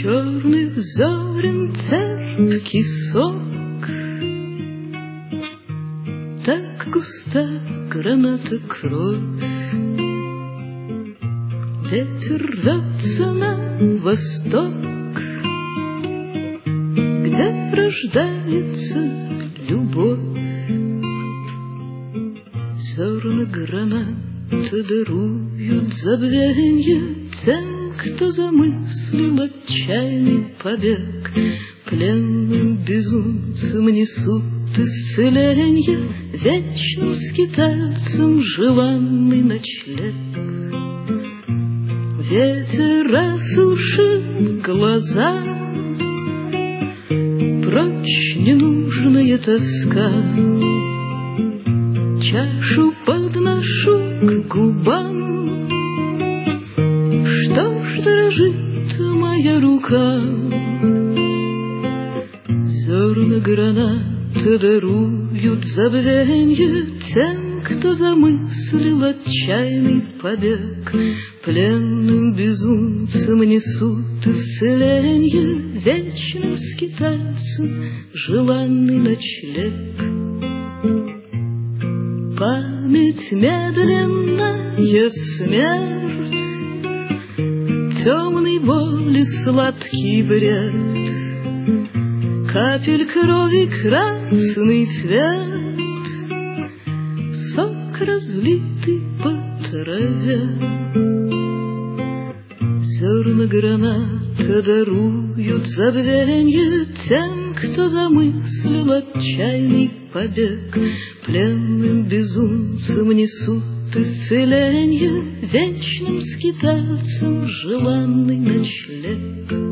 черных зорен церкий сок. Так густа граната кровь, ветер рвется на восток, где рождается любовь. Зерна граната даруют забвенье тем, кто замыслил отчаянный побег. Пленным безумцам несут исцеленье, вечным скитальцам желанный ночлег. Ветер осушит глаза, прочь ненужная тоска. Чашу подношу к губам, что ж дрожит моя рука? Зерна граната даруют забвенье тем, кто замыслил отчаянный побег. Пленным безумцам несут исцеленье, вечным скитальцам желанный ночлег. Память медленная смерть, темной боли сладкий бред, капель крови красный цвет, сок разлитый по траве. Зерна граната даруют забвенье тем, кто замыслил отчаянный побег. Пленным безумцам несут исцеленье, вечным скитальцам желанный ночлег.